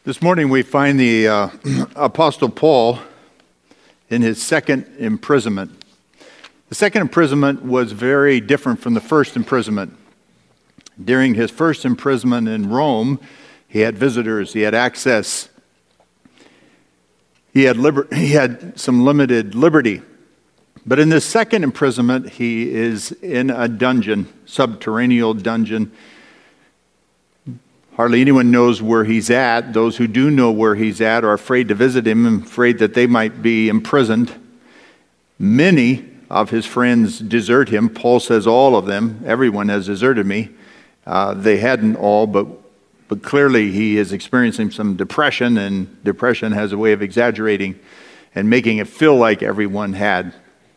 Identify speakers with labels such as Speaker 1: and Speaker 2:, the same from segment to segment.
Speaker 1: This morning we find the Apostle Paul in his second imprisonment. The second imprisonment was very different from the first imprisonment. During his first imprisonment in Rome, he had visitors, he had access, he had some limited liberty. But in this second imprisonment, he is in a dungeon, subterranean dungeon. Hardly anyone knows where he's at. Those who do know where he's at are afraid to visit him, afraid that they might be imprisoned. Many of his friends desert him. Paul says all of them. Everyone has deserted me. They hadn't all, but clearly he is experiencing some depression, and depression has a way of exaggerating and making it feel like everyone had.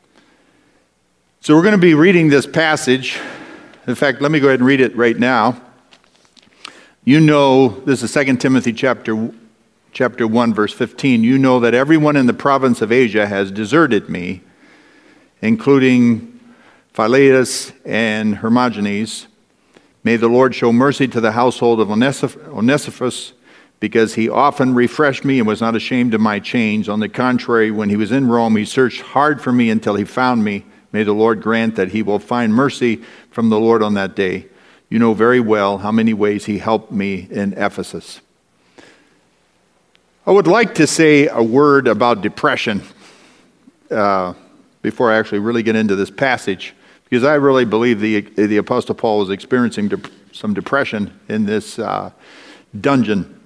Speaker 1: So we're going to be reading this passage. In fact, let me go ahead and read it right now. You know, this is 2 Timothy chapter 1, verse 15. You know that everyone in the province of Asia has deserted me, including Philetus and Hermogenes. May the Lord show mercy to the household of Onesiphorus, because he often refreshed me and was not ashamed of my chains. On the contrary, when he was in Rome, he searched hard for me until he found me. May the Lord grant that he will find mercy from the Lord on that day. You know very well how many ways he helped me in Ephesus. I would like to say a word about depression before I actually really get into this passage, because I really believe the Apostle Paul was experiencing some depression in this dungeon.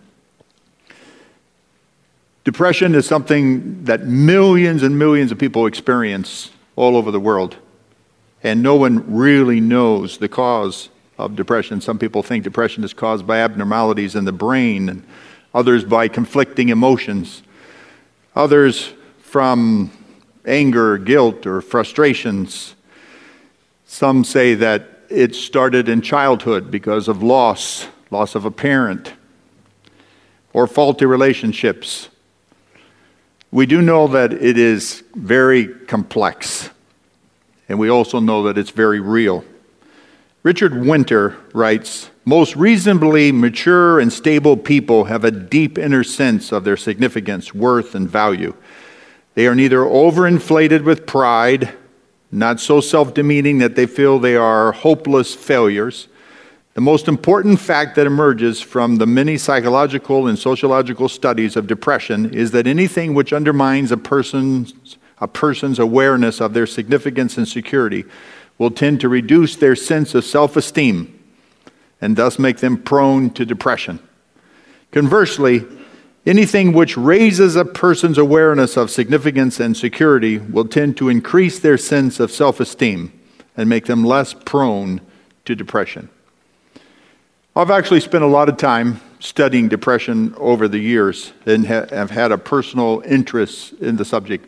Speaker 1: Depression is something that millions and millions of people experience all over the world, and no one really knows the cause of depression. Some people think depression is caused by abnormalities in the brain, and others by conflicting emotions, others from anger, guilt, or frustrations. Some say that it started in childhood because of loss of a parent, or faulty relationships. We do know that it is very complex, and we also know that it's very real. Richard Winter writes, most reasonably mature and stable people have a deep inner sense of their significance, worth, and value. They are neither overinflated with pride, not so self-demeaning that they feel they are hopeless failures. The most important fact that emerges from the many psychological and sociological studies of depression is that anything which undermines a person's awareness of their significance and security will tend to reduce their sense of self-esteem and thus make them prone to depression. Conversely, anything which raises a person's awareness of significance and security will tend to increase their sense of self-esteem and make them less prone to depression. I've actually spent a lot of time studying depression over the years and have had a personal interest in the subject.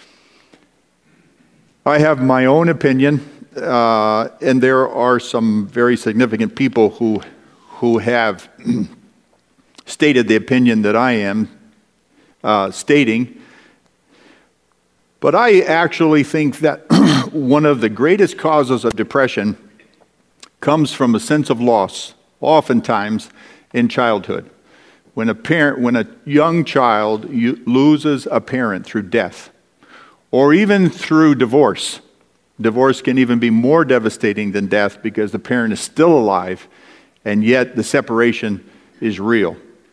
Speaker 1: I have my own opinion. And there are some very significant people who have stated the opinion that I am stating. But I actually think that one of the greatest causes of depression comes from a sense of loss, oftentimes in childhood. When a young child loses a parent through death, or even through divorce. Divorce can even be more devastating than death because the parent is still alive, and yet the separation is real.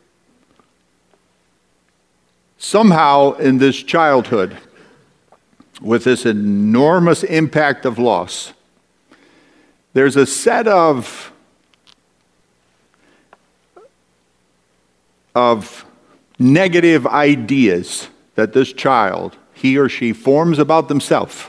Speaker 1: Somehow in this childhood, with this enormous impact of loss, there's a set of negative ideas that this child, he or she, forms about themselves.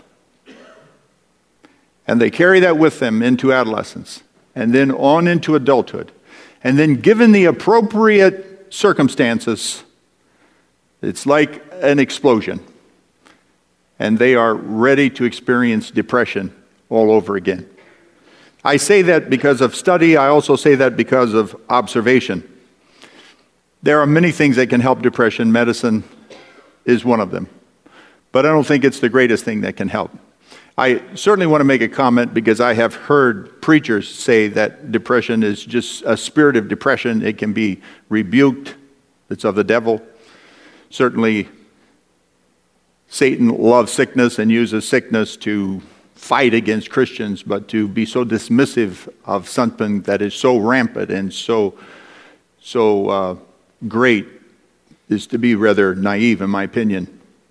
Speaker 1: And they carry that with them into adolescence, and then on into adulthood. And then given the appropriate circumstances, it's like an explosion. And they are ready to experience depression all over again. I say that because of study. I also say that because of observation. There are many things that can help depression. Medicine is one of them. But I don't think it's the greatest thing that can help. I certainly want to make a comment because I have heard preachers say that depression is just a spirit of depression. It can be rebuked It's of the devil. Certainly, Satan loves sickness and uses sickness to fight against Christians, but to be so dismissive of something that is so rampant and so great is to be rather naive, in my opinion.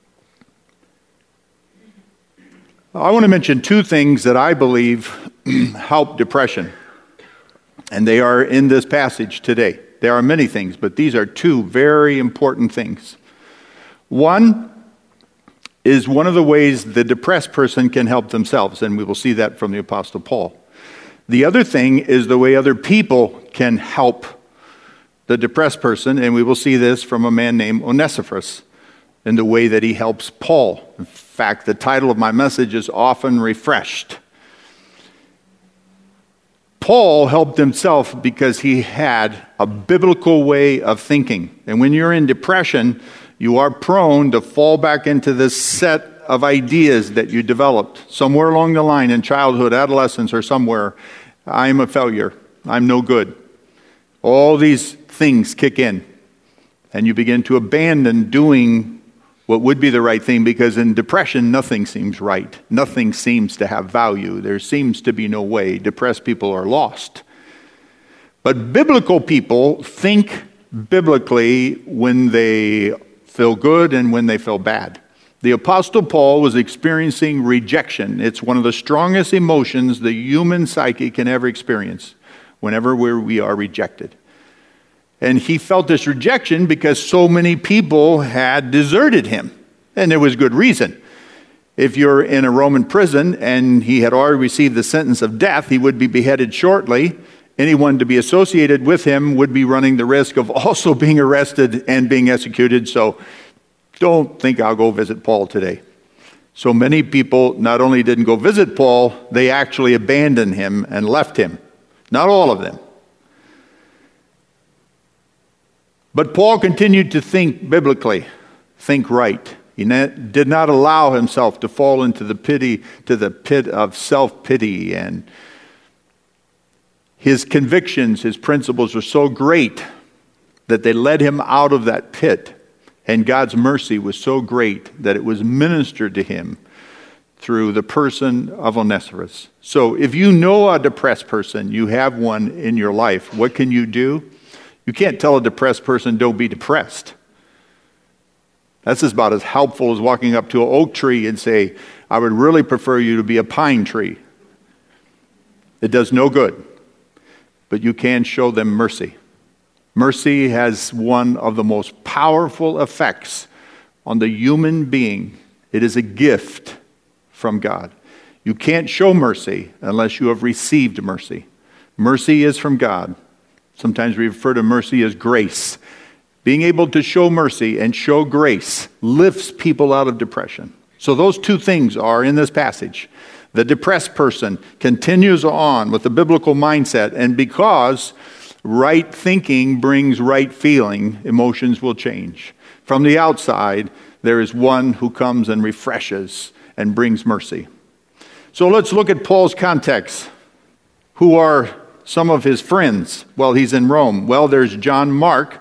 Speaker 1: I want to mention two things that I believe help depression, and they are in this passage today. There are many things, but these are two very important things. One is one of the ways the depressed person can help themselves, and we will see that from the Apostle Paul. The other thing is the way other people can help the depressed person, and we will see this from a man named Onesiphorus in the way that he helps Paul. In fact, the title of my message is Often Refreshed. Paul helped himself because he had a biblical way of thinking. And when you're in depression, you are prone to fall back into this set of ideas that you developed somewhere along the line in childhood, adolescence, or somewhere. I'm a failure. I'm no good. All these things kick in, and you begin to abandon doing what would be the right thing, because in depression, nothing seems right. Nothing seems to have value. There seems to be no way. Depressed people are lost. But biblical people think biblically when they feel good and when they feel bad. The Apostle Paul was experiencing rejection. It's one of the strongest emotions the human psyche can ever experience whenever we are rejected. And he felt this rejection because so many people had deserted him. And there was good reason. If you're in a Roman prison and he had already received the sentence of death, he would be beheaded shortly. Anyone to be associated with him would be running the risk of also being arrested and being executed. So don't think I'll go visit Paul today. So many people not only didn't go visit Paul, they actually abandoned him and left him. Not all of them. But Paul continued to think biblically, think right. He did not allow himself to fall into the pit of self-pity, and his convictions, his principles were so great that they led him out of that pit, and God's mercy was so great that it was ministered to him through the person of Onesiphorus. So if you know a depressed person, you have one in your life, what can you do? You can't tell a depressed person, don't be depressed. That's about as helpful as walking up to an oak tree and say, I would really prefer you to be a pine tree. It does no good. But you can show them mercy. Mercy has one of the most powerful effects on the human being. It is a gift from God. You can't show mercy unless you have received mercy. Mercy is from God. Sometimes we refer to mercy as grace. Being able to show mercy and show grace lifts people out of depression. So those two things are in this passage. The depressed person continues on with the biblical mindset, and because right thinking brings right feeling, emotions will change. From the outside, there is one who comes and refreshes and brings mercy. So let's look at Paul's context. Who are some of his friends while he's in Rome? Well, there's John Mark,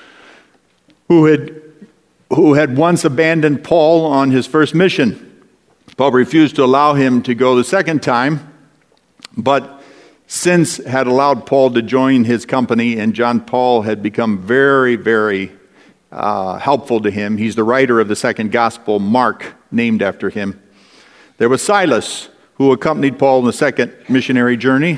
Speaker 1: who had once abandoned Paul on his first mission. Paul refused to allow him to go the second time, but since had allowed Paul to join his company, and John Paul had become very, very helpful to him. He's the writer of the second gospel, Mark, named after him. There was Silas, who accompanied Paul in the second missionary journey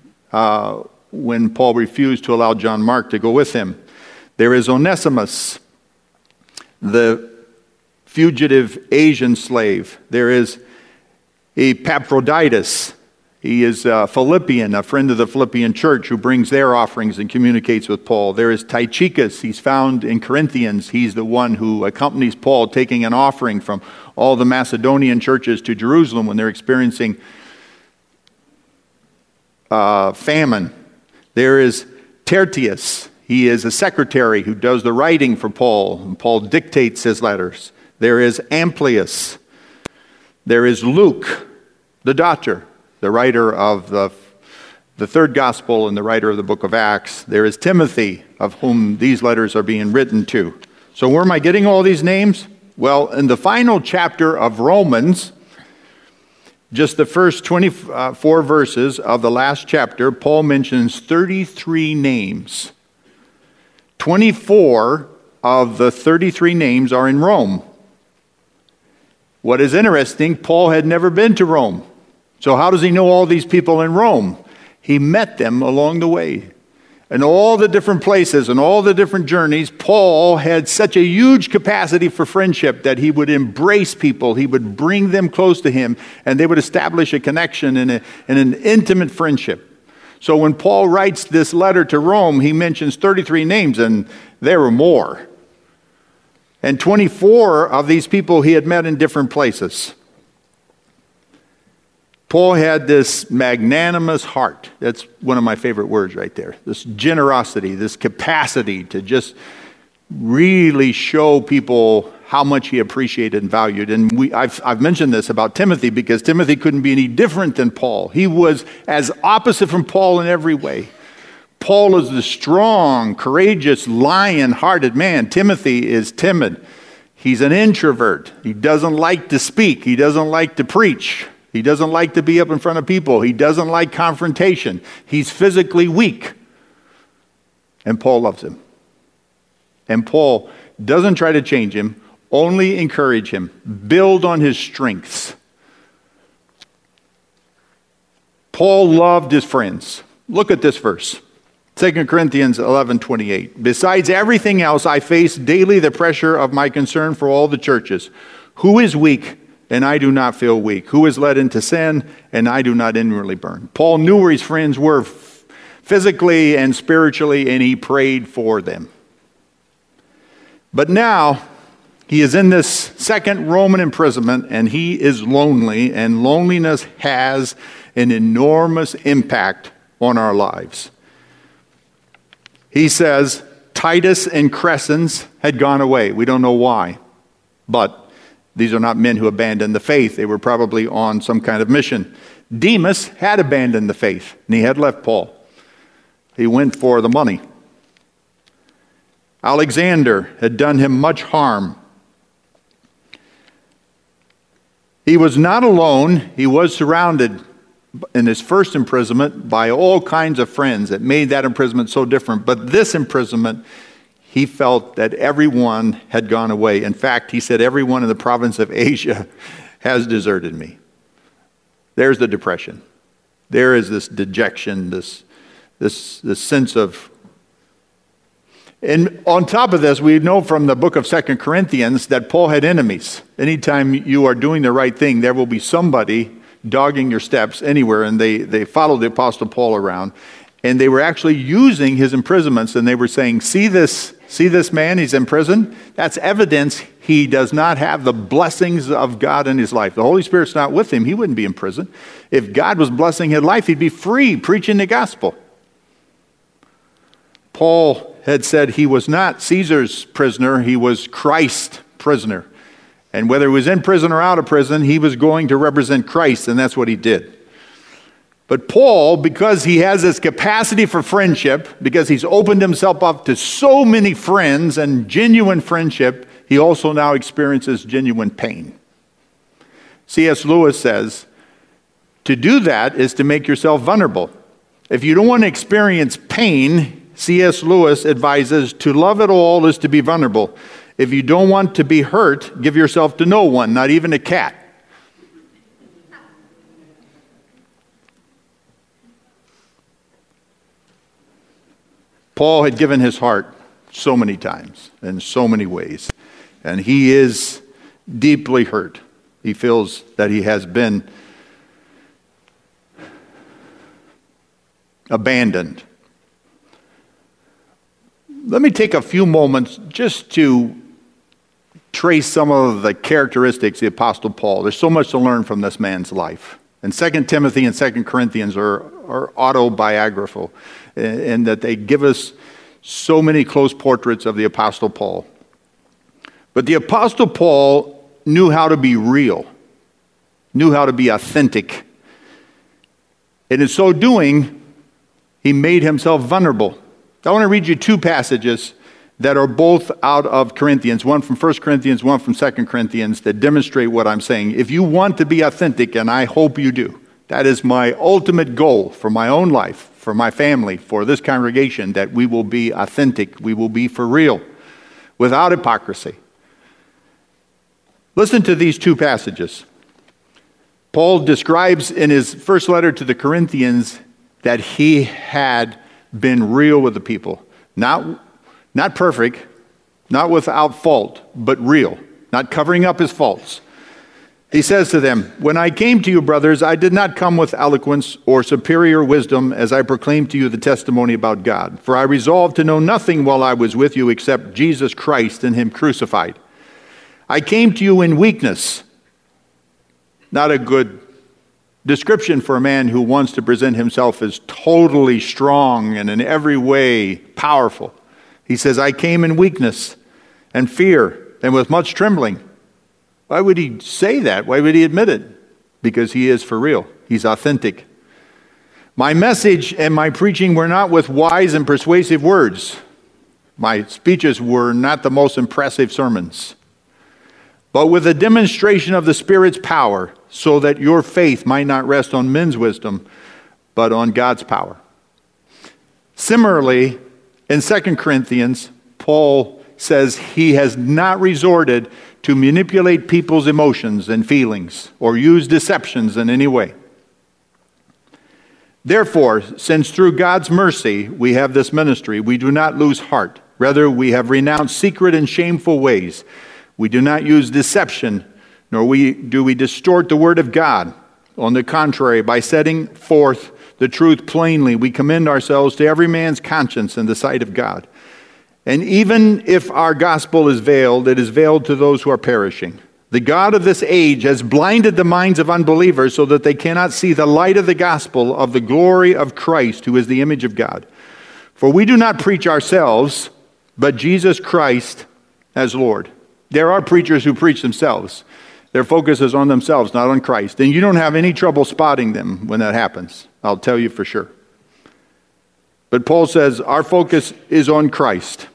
Speaker 1: when Paul refused to allow John Mark to go with him. There is Onesimus, the fugitive Asian slave. There is Epaphroditus. He is a Philippian, a friend of the Philippian church who brings their offerings and communicates with Paul. There is Tychicus. He's found in Corinthians. He's the one who accompanies Paul, taking an offering from all the Macedonian churches to Jerusalem when they're experiencing famine. There is Tertius. He is a secretary who does the writing for Paul, and Paul dictates his letters. There is Amplius. There is Luke, the doctor, the writer of the the third gospel and the writer of the book of Acts. There is Timothy, of whom these letters are being written to. So where am I getting all these names? Well, in the final chapter of Romans, just the first 24 verses of the last chapter, Paul mentions 33 names. 24 of the 33 names are in Rome. What is interesting, Paul had never been to Rome. So how does he know all these people in Rome? He met them along the way. In all the different places and all the different journeys, Paul had such a huge capacity for friendship that he would embrace people, he would bring them close to him, and they would establish a connection and an intimate friendship. So when Paul writes this letter to Rome, he mentions 33 names, and there were more. And 24 of these people he had met in different places. Paul had this magnanimous heart. That's one of my favorite words right there. This generosity, this capacity to just really show people how much he appreciated and valued. And I've mentioned this about Timothy because Timothy couldn't be any different than Paul. He was as opposite from Paul in every way. Paul is the strong, courageous, lion-hearted man. Timothy is timid. He's an introvert. He doesn't like to speak. He doesn't like to preach. He doesn't like to be up in front of people. He doesn't like confrontation. He's physically weak. And Paul loves him. And Paul doesn't try to change him, only encourage him, build on his strengths. Paul loved his friends. Look at this verse. 2 Corinthians 11:28. Besides everything else, I face daily the pressure of my concern for all the churches. Who is weak? And I do not feel weak. Who is led into sin? And I do not inwardly burn. Paul knew where his friends were physically and spiritually, and he prayed for them. But now, he is in this second Roman imprisonment, and he is lonely, and loneliness has an enormous impact on our lives. He says, Titus and Crescens had gone away. We don't know why, but these are not men who abandoned the faith. They were probably on some kind of mission. Demas had abandoned the faith, and he had left Paul. He went for the money. Alexander had done him much harm. He was not alone. He was surrounded in his first imprisonment by all kinds of friends that made that imprisonment so different. But this imprisonment, he felt that everyone had gone away. In fact, he said, everyone in the province of Asia has deserted me. There's the depression. There is this dejection, this sense of... And on top of this, we know from the book of 2 Corinthians that Paul had enemies. Anytime you are doing the right thing, there will be somebody dogging your steps anywhere, and they followed the Apostle Paul around. And they were actually using his imprisonments, and they were saying, see this man, he's in prison? That's evidence he does not have the blessings of God in his life. The Holy Spirit's not with him. He wouldn't be in prison. If God was blessing his life, he'd be free, preaching the gospel. Paul had said he was not Caesar's prisoner, he was Christ's prisoner. And whether he was in prison or out of prison, he was going to represent Christ, and that's what he did. But Paul, because he has this capacity for friendship, because he's opened himself up to so many friends and genuine friendship, he also now experiences genuine pain. C.S. Lewis says, to do that is to make yourself vulnerable. If you don't want to experience pain, C.S. Lewis advises, to love at all is to be vulnerable. If you don't want to be hurt, give yourself to no one, not even a cat. Paul had given his heart so many times, in so many ways, and he is deeply hurt. He feels that he has been abandoned. Let me take a few moments just to trace some of the characteristics of the Apostle Paul. There's so much to learn from this man's life. And 2 Timothy and 2 Corinthians are autobiographical, in that they give us so many close portraits of the Apostle Paul. But the Apostle Paul knew how to be real, knew how to be authentic. And in so doing, He made himself vulnerable. I want to read you two passages that are both out of Corinthians, one from 1 Corinthians, one from 2 Corinthians, that demonstrate what I'm saying. If you want to be authentic, and I hope you do, that is my ultimate goal for my own life, for my family, for this congregation, that we will be authentic, we will be for real, without hypocrisy. Listen to these two passages. Paul describes in his first letter to the Corinthians that he had been real with the people. Not perfect, not without fault, but real, not covering up his faults. He says to them, "When I came to you, brothers, I did not come with eloquence or superior wisdom as I proclaimed to you the testimony about God. For I resolved to know nothing while I was with you except Jesus Christ and him crucified. I came to you in weakness." Not a good description for a man who wants to present himself as totally strong and in every way powerful. He says, "I came in weakness and fear and with much trembling." Why would he say that? Why would he admit it? Because he is for real. He's authentic. "My message and my preaching were not with wise and persuasive words." My speeches were not the most impressive sermons, "but with a demonstration of the Spirit's power, so that your faith might not rest on men's wisdom, but on God's power." Similarly, in 2 Corinthians, Paul says he has not resorted to manipulate people's emotions and feelings or use deceptions in any way. "Therefore, since through God's mercy we have this ministry, we do not lose heart. Rather, we have renounced secret and shameful ways. We do not use deception, nor do we distort the word of God. On the contrary, by setting forth the truth plainly, we commend ourselves to every man's conscience in the sight of God. And even if our gospel is veiled, it is veiled to those who are perishing. The God of this age has blinded the minds of unbelievers so that they cannot see the light of the gospel of the glory of Christ, who is the image of God. For we do not preach ourselves, but Jesus Christ as Lord." There are preachers who preach themselves. Their focus is on themselves, not on Christ. And you don't have any trouble spotting them when that happens. I'll tell you for sure. But Paul says our focus is on Christ.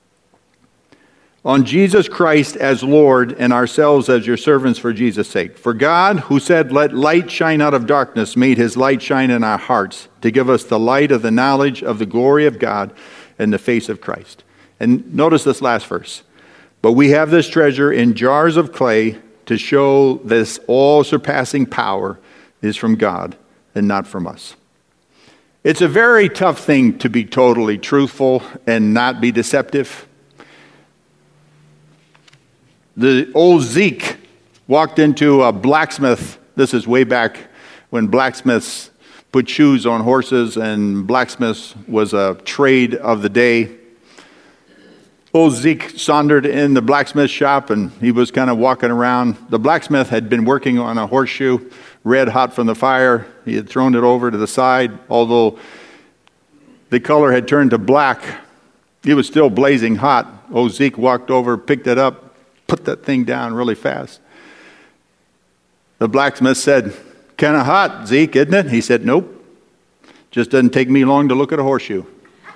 Speaker 1: On Jesus Christ as Lord, and ourselves as your servants for Jesus' sake. For God, who said, "Let light shine out of darkness," made his light shine in our hearts to give us the light of the knowledge of the glory of God in the face of Christ. And notice this last verse. "But we have this treasure in jars of clay to show this all-surpassing power is from God and not from us." It's a very tough thing to be totally truthful and not be deceptive. The old Zeke walked into a blacksmith. This is way back when blacksmiths put shoes on horses, and blacksmiths was a trade of the day. Old Zeke sauntered in the blacksmith shop, and he was kind of walking around. The blacksmith had been working on a horseshoe, red hot from the fire. He had thrown it over to the side. Although the color had turned to black, it was still blazing hot. Old Zeke walked over, picked it up, put that thing down really fast. The blacksmith said, "Kind of hot, Zeke, isn't it?" He said, "Nope. Just doesn't take me long to look at a horseshoe."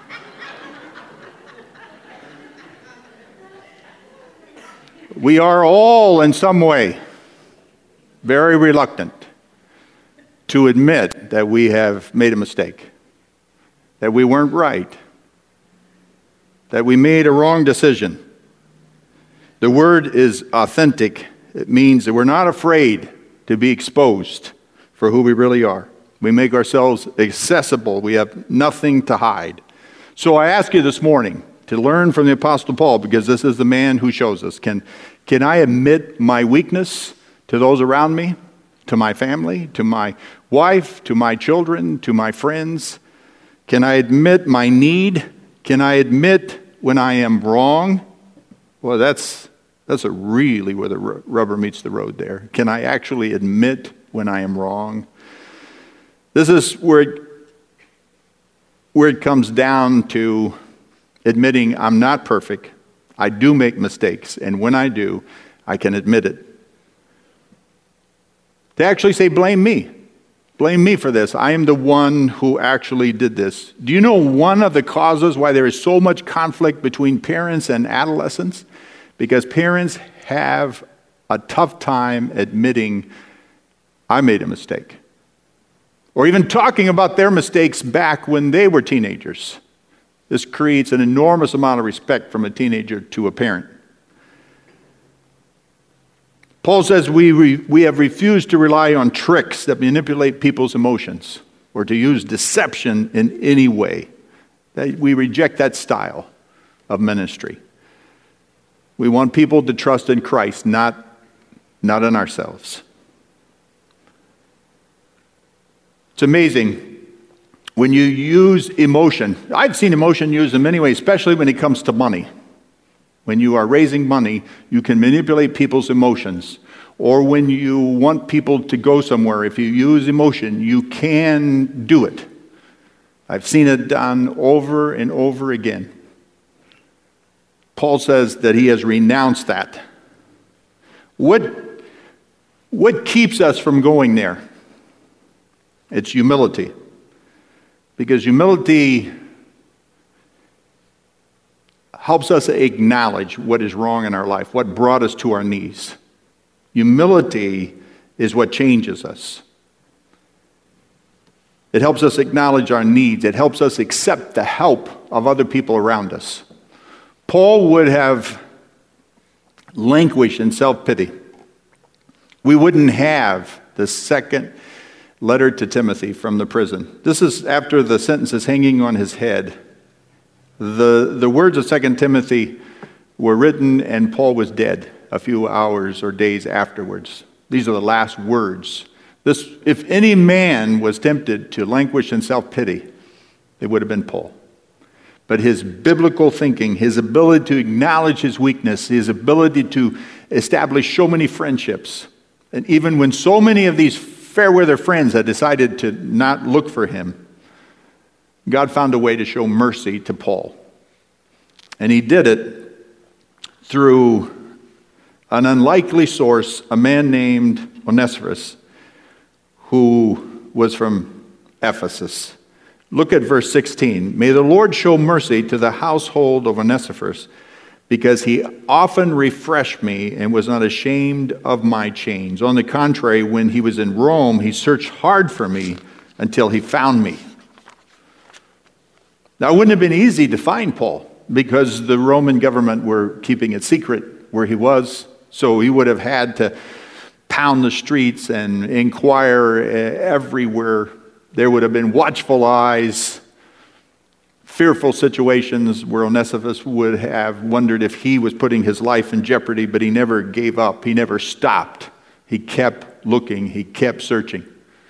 Speaker 1: We are all in some way very reluctant to admit that we have made a mistake, that we weren't right, that we made a wrong decision. The word is authentic. It means that we're not afraid to be exposed for who we really are. We make ourselves accessible. We have nothing to hide. So I ask you this morning to learn from the Apostle Paul, because this is the man who shows us. Can I admit my weakness to those around me, to my family, to my wife, to my children, to my friends? Can I admit my need? Can I admit when I am wrong? Well, that's really where the rubber meets the road there. Can I actually admit when I am wrong? This is where it comes down to admitting I'm not perfect. I do make mistakes, and when I do, I can admit it. To actually say, blame me. Blame me for this. I am the one who actually did this. Do you know one of the causes why there is so much conflict between parents and adolescents? Because parents have a tough time admitting, I made a mistake. Or even talking about their mistakes back when they were teenagers. This creates an enormous amount of respect from a teenager to a parent. Paul says we have refused to rely on tricks that manipulate people's emotions or to use deception in any way. We reject that style of ministry. We want people to trust in Christ, not in ourselves. It's amazing when you use emotion. I've seen emotion used in many ways, especially when it comes to money. When you are raising money, you can manipulate people's emotions. Or when you want people to go somewhere, if you use emotion, you can do it. I've seen it done over and over again. Paul says that he has renounced that. What keeps us from going there? It's humility. Because humility helps us acknowledge what is wrong in our life, what brought us to our knees. Humility is what changes us. It helps us acknowledge our needs. It helps us accept the help of other people around us. Paul would have languished in self-pity. We wouldn't have the second letter to Timothy from the prison. This is after the sentence is hanging on his head. The words of 2 Timothy were written and Paul was dead a few hours or days afterwards. These are the last words. If any man was tempted to languish in self-pity, it would have been Paul. But his biblical thinking, his ability to acknowledge his weakness, his ability to establish so many friendships, and even when so many of these fair-weather friends had decided to not look for him, God found a way to show mercy to Paul. And he did it through an unlikely source, a man named Onesiphorus, who was from Ephesus. Look at verse 16. May the Lord show mercy to the household of Onesiphorus, because he often refreshed me and was not ashamed of my chains. On the contrary, when he was in Rome, he searched hard for me until he found me. Now, it wouldn't have been easy to find Paul because the Roman government were keeping it secret where he was. So he would have had to pound the streets and inquire everywhere. There would have been watchful eyes, fearful situations where Onesiphorus would have wondered if he was putting his life in jeopardy, but he never gave up. He never stopped. He kept looking. He kept searching.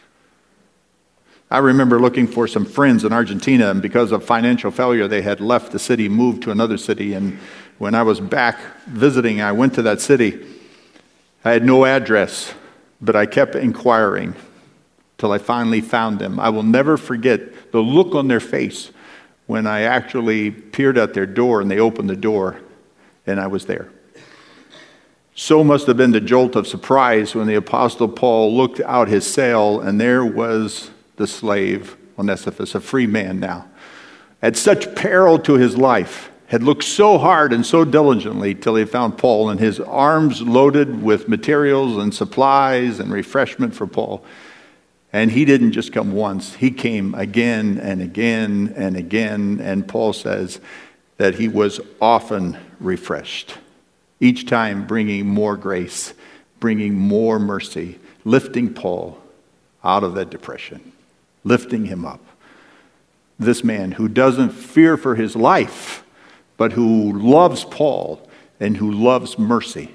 Speaker 1: I remember looking for some friends in Argentina, and because of financial failure, they had left the city, moved to another city. And when I was back visiting, I went to that city. I had no address, but I kept inquiring till I finally found them. I will never forget the look on their face when I actually peered at their door and they opened the door and I was there. So must have been the jolt of surprise when the Apostle Paul looked out his cell and there was the slave Onesiphorus, a free man now, at such peril to his life, had looked so hard and so diligently till he found Paul, and his arms loaded with materials and supplies and refreshment for Paul. And he didn't just come once, he came again and again and again, and Paul says that he was often refreshed, each time bringing more grace, bringing more mercy, lifting Paul out of that depression, lifting him up. This man who doesn't fear for his life, but who loves Paul and who loves mercy.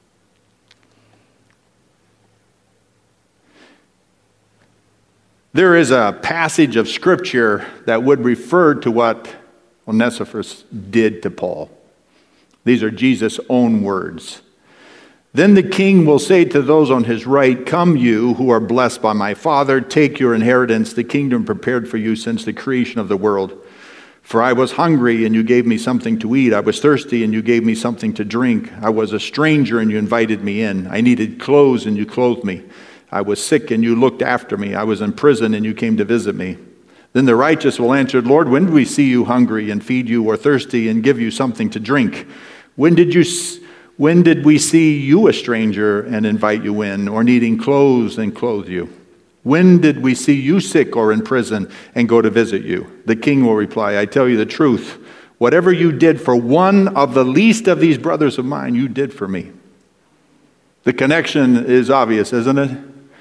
Speaker 1: There is a passage of Scripture that would refer to what Onesiphorus did to Paul. These are Jesus' own words. Then the king will say to those on his right, "Come, you who are blessed by my Father, take your inheritance, the kingdom prepared for you since the creation of the world. For I was hungry, and you gave me something to eat. I was thirsty, and you gave me something to drink. I was a stranger, and you invited me in. I needed clothes, and you clothed me. I was sick and you looked after me. I was in prison and you came to visit me. Then the righteous will answer, Lord, when did we see you hungry and feed you, or thirsty and give you something to drink? When did we see you a stranger and invite you in, or needing clothes and clothe you? When did we see you sick or in prison and go to visit you? The king will reply, I tell you the truth. Whatever you did for one of the least of these brothers of mine, you did for me. The connection is obvious, isn't it?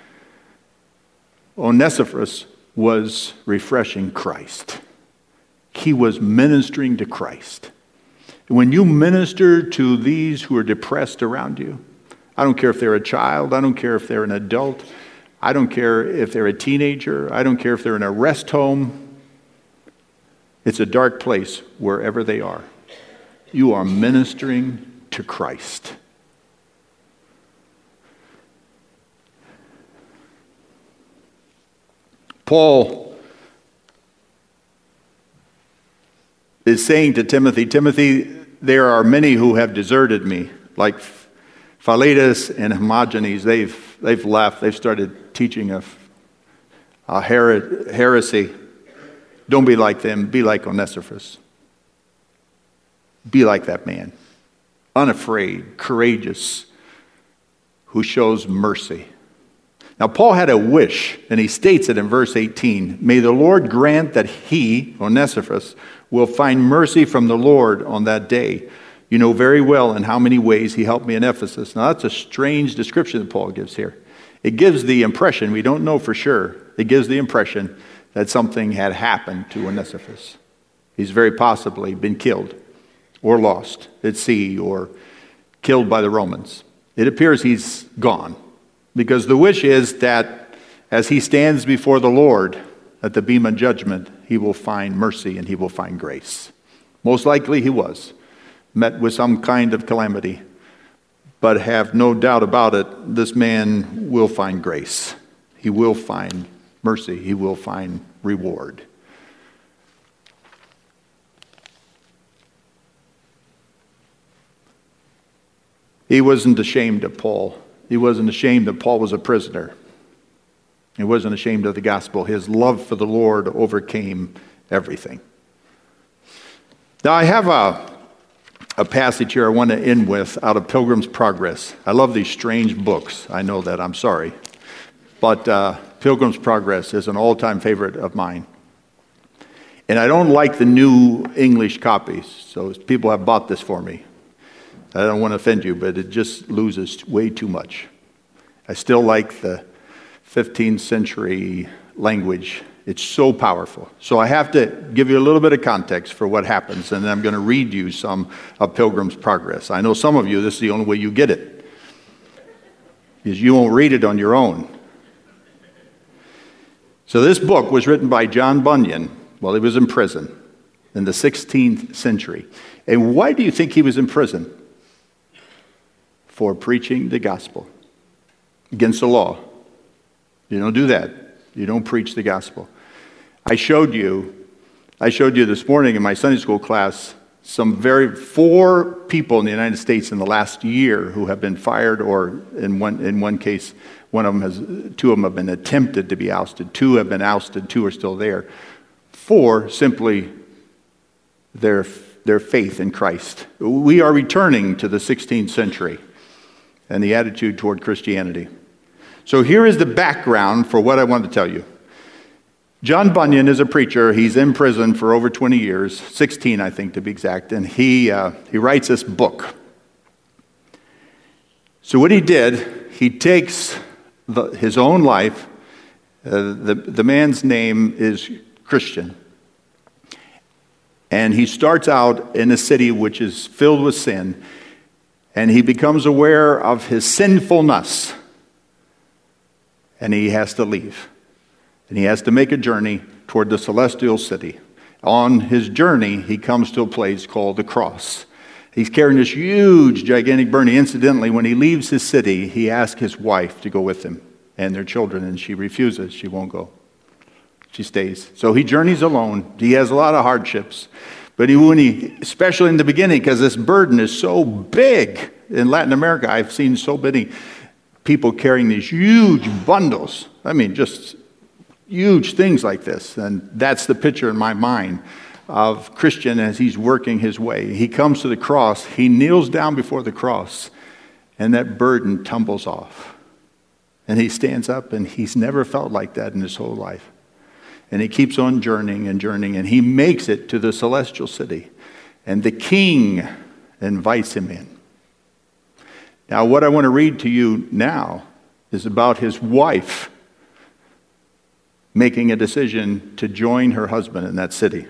Speaker 1: Onesiphorus was refreshing Christ. He was ministering to Christ. When you minister to these who are depressed around you, I don't care if they're a child, I don't care if they're an adult, I don't care if they're a teenager, I don't care if they're in a rest home. It's a dark place wherever they are. You are ministering to Christ. Paul is saying to Timothy, Timothy, there are many who have deserted me, like Philetus and Hermogenes. They've left. They've started teaching a heresy. Don't be like them. Be like Onesiphorus. Be like that man. Unafraid, courageous, who shows mercy. Now, Paul had a wish, and he states it in verse 18. May the Lord grant that he, Onesiphorus, will find mercy from the Lord on that day. You know very well in how many ways he helped me in Ephesus. Now, that's a strange description that Paul gives here. It gives the impression, we don't know for sure, it gives the impression that something had happened to Onesiphorus. He's very possibly been killed or lost at sea or killed by the Romans. It appears he's gone. Because the wish is that as he stands before the Lord at the Bema judgment, he will find mercy and he will find grace. Most likely he was met with some kind of calamity. But have no doubt about it, this man will find grace. He will find mercy. He will find reward. He wasn't ashamed of Paul. He wasn't ashamed that Paul was a prisoner. He wasn't ashamed of the gospel. His love for the Lord overcame everything. Now, I have a passage here I want to end with out of Pilgrim's Progress. I love these strange books. I know that. I'm sorry. But Pilgrim's Progress is an all-time favorite of mine. And I don't like the new English copies. So people have bought this for me. I don't want to offend you, but it just loses way too much. I still like the 15th century language. It's so powerful. So I have to give you a little bit of context for what happens, and then I'm going to read you some of Pilgrim's Progress. I know some of you, this is the only way you get it, because you won't read it on your own. So this book was written by John Bunyan while he was in prison in the 16th century. And why do you think he was in prison? For preaching the gospel against the law. You don't do that. You don't preach the gospel. I showed you this morning in my Sunday school class four people in the United States in the last year who have been fired, or in one case, two of them have been attempted to be ousted. 2 have been ousted. 2 are still there. 4 simply their faith in Christ. We are returning to the 16th century and the attitude toward Christianity. So here is the background for what I want to tell you. John Bunyan is a preacher. He's in prison for over 20 years, 16 I think to be exact, and he writes this book. So what he did, he takes his own life. The man's name is Christian. And he starts out in a city which is filled with sin, and he becomes aware of his sinfulness. And he has to leave. And he has to make a journey toward the celestial city. On his journey, he comes to a place called the cross. He's carrying this huge, gigantic burden. Incidentally, when he leaves his city, he asks his wife to go with him and their children, and she refuses. She won't go. She stays. So he journeys alone. He has a lot of hardships. But especially in the beginning, because this burden is so big in Latin America, I've seen so many people carrying these huge bundles. I mean, just huge things like this. And that's the picture in my mind of Christian as he's working his way. He comes to the cross, he kneels down before the cross, and that burden tumbles off. And he stands up, and he's never felt like that in his whole life. And he keeps on journeying and journeying, and he makes it to the celestial city. And the king invites him in. Now, what I want to read to you now is about his wife making a decision to join her husband in that city.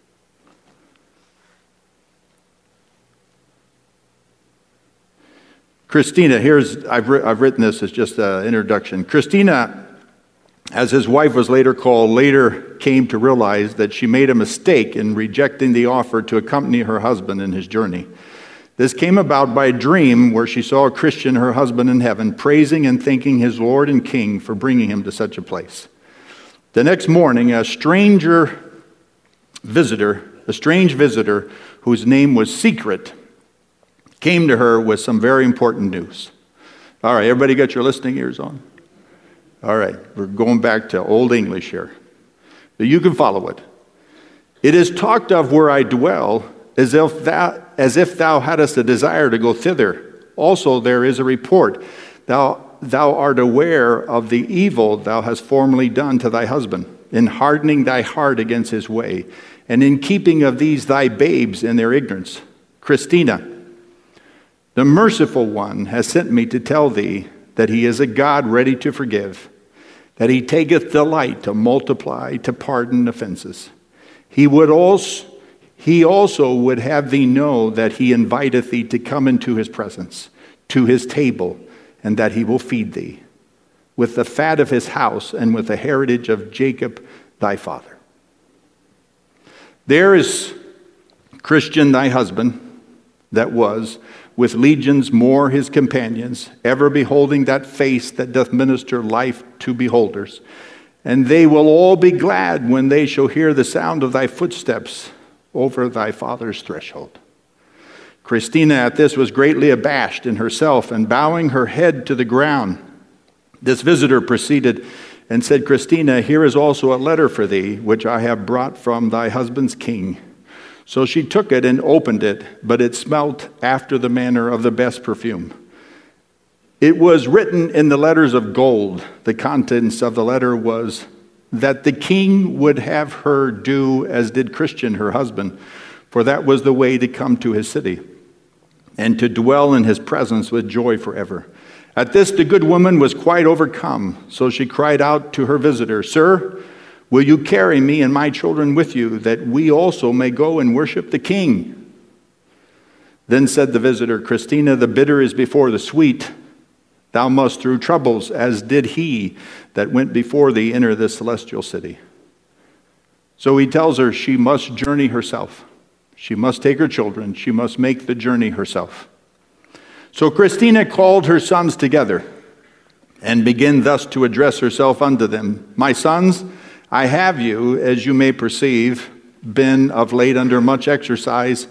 Speaker 1: Christina, I've written this as just an introduction. Christina, as his wife was later called, later came to realize that she made a mistake in rejecting the offer to accompany her husband in his journey. This came about by a dream where she saw Christian, her husband in heaven, praising and thanking his Lord and King for bringing him to such a place. The next morning, a strange visitor whose name was Secret, came to her with some very important news. All right, everybody got your listening ears on? All right, we're going back to Old English here. But you can follow it. It is talked of where I dwell, as if thou hadst a desire to go thither. Also there is a report, thou art aware of the evil thou hast formerly done to thy husband, in hardening thy heart against his way, and in keeping of these thy babes in their ignorance. Christina, the merciful one has sent me to tell thee that he is a God ready to forgive, that he taketh delight to multiply, to pardon offenses. He also would have thee know that he inviteth thee to come into his presence, to his table, and that he will feed thee with the fat of his house and with the heritage of Jacob thy father. There is Christian thy husband that was, with legions more his companions, ever beholding that face that doth minister life to beholders. And they will all be glad when they shall hear the sound of thy footsteps over thy father's threshold. Christina at this was greatly abashed in herself, and bowing her head to the ground, this visitor proceeded and said, Christina, here is also a letter for thee, which I have brought from thy husband's king. So she took it and opened it, but it smelt after the manner of the best perfume. It was written in the letters of gold. The contents of the letter was that the king would have her do as did Christian, her husband, for that was the way to come to his city, and to dwell in his presence with joy forever. At this the good woman was quite overcome, so she cried out to her visitor, Sir, will you carry me and my children with you, that we also may go and worship the king? Then said the visitor, Christina, the bitter is before the sweet. Thou must through troubles, as did he that went before thee, enter this celestial city. So he tells her she must journey herself. She must take her children. She must make the journey herself. So Christina called her sons together and began thus to address herself unto them. My sons, I have you, as you may perceive, been of late under much exercise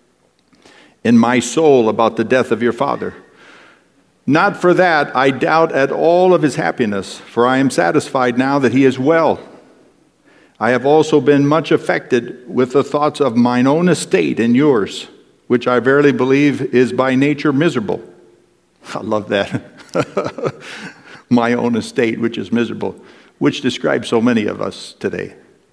Speaker 1: in my soul about the death of your father. Not for that I doubt at all of his happiness, for I am satisfied now that he is well. I have also been much affected with the thoughts of mine own estate and yours, which I verily believe is by nature miserable. I love that. My own estate, which is miserable, which describes so many of us today.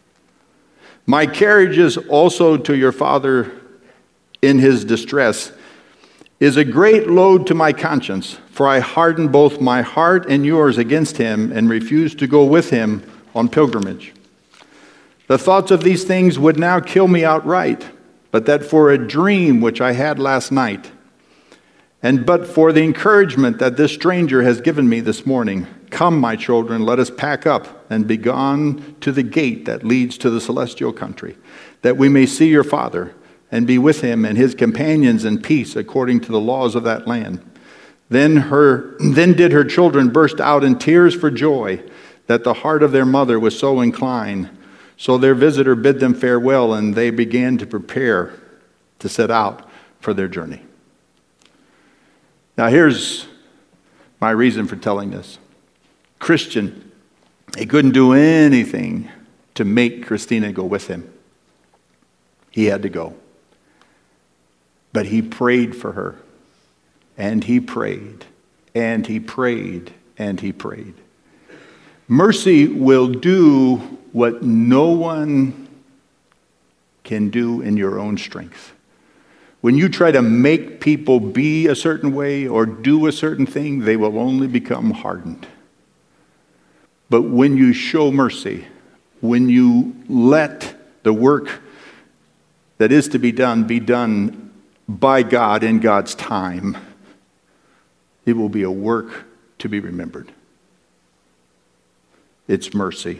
Speaker 1: My carriages also to your father in his distress is a great load to my conscience, for I harden both my heart and yours against him and refuse to go with him on pilgrimage. The thoughts of these things would now kill me outright, but that for a dream which I had last night, and but for the encouragement that this stranger has given me this morning, come, my children, let us pack up and be gone to the gate that leads to the celestial country, that we may see your father and be with him and his companions in peace according to the laws of that land. Then did her children burst out in tears for joy that the heart of their mother was so inclined. So their visitor bid them farewell, and they began to prepare to set out for their journey. Now here's my reason for telling this. Christian, he couldn't do anything to make Christina go with him. He had to go. But he prayed for her. And he prayed. And he prayed. And he prayed. Mercy will do what no one can do in your own strength. When you try to make people be a certain way or do a certain thing, they will only become hardened. But when you show mercy, when you let the work that is to be done by God in God's time, it will be a work to be remembered. It's mercy.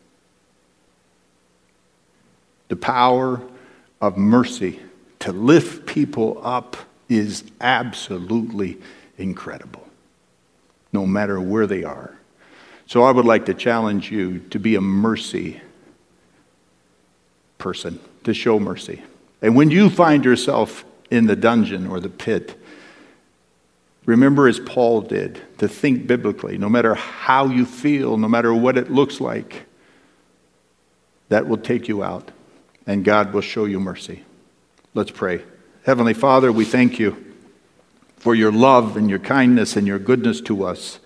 Speaker 1: The power of mercy to lift people up is absolutely incredible, no matter where they are. So I would like to challenge you to be a mercy person, to show mercy. And when you find yourself in the dungeon or the pit, remember, as Paul did, to think biblically, no matter how you feel, no matter what it looks like, that will take you out, and God will show you mercy. Let's pray. Heavenly Father, we thank you for your love and your kindness and your goodness to us.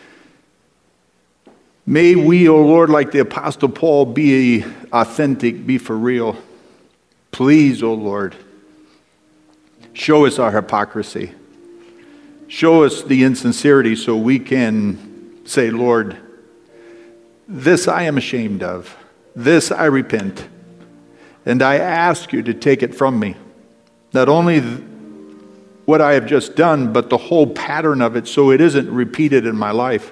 Speaker 1: May we, O Lord, like the Apostle Paul, be authentic, be for real. Please, O Lord, show us our hypocrisy. Show us the insincerity so we can say, Lord, this I am ashamed of. This I repent. And I ask you to take it from me. Not only what I have just done, but the whole pattern of it so it isn't repeated in my life.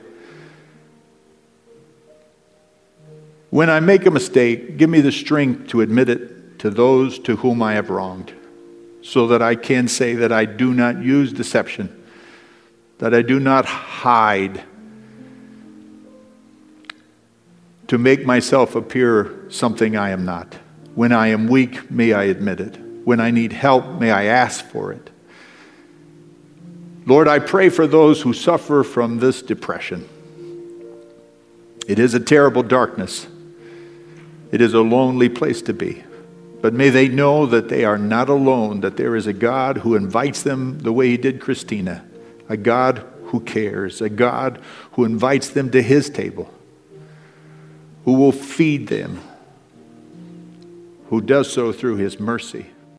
Speaker 1: When I make a mistake, give me the strength to admit it to those to whom I have wronged, so that I can say that I do not use deception, that I do not hide to make myself appear something I am not. When I am weak, may I admit it. When I need help, may I ask for it. Lord, I pray for those who suffer from this depression. It is a terrible darkness. It is a lonely place to be. But may they know that they are not alone, that there is a God who invites them the way he did Christina, a God who cares, a God who invites them to his table, who will feed them, who does so through his mercy.